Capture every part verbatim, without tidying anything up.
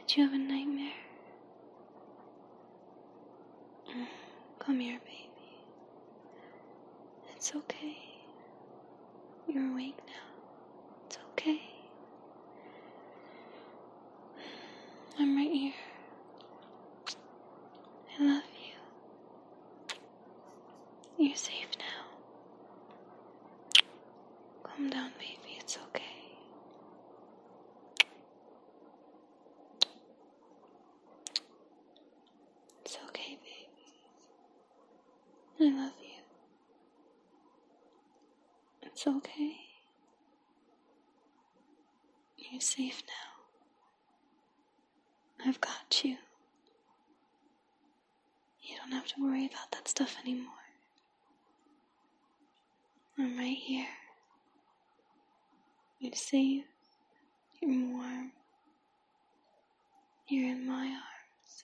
Did you have a nightmare? Come here, baby. It's okay. You're awake now. It's okay. I'm right here. I love you. You're safe now. Calm down, baby. It's okay. It's okay, baby. I love you. It's okay. You're safe now. I've got you. You don't have to worry about that stuff anymore. I'm right here. You're safe. You're warm. You're in my arms.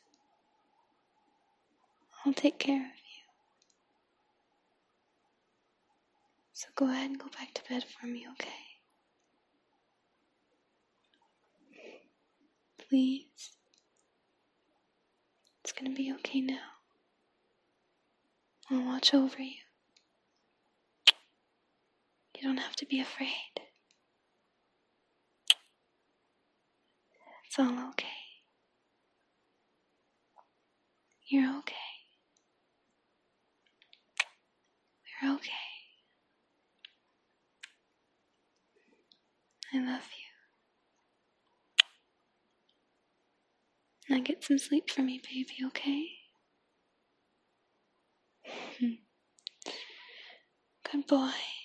I'll take care of you. So go ahead and go back to bed for me, okay? Please. It's gonna be okay now. I'll watch over you. You don't have to be afraid. It's all okay. You're okay. We're okay. I love you. Now get some sleep for me, baby, okay? Good boy.